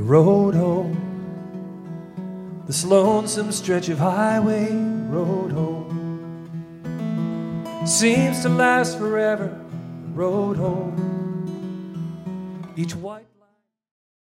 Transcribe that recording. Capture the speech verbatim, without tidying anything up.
the road home, this lonesome stretch of highway, the road home, seems to last forever, the road home, each white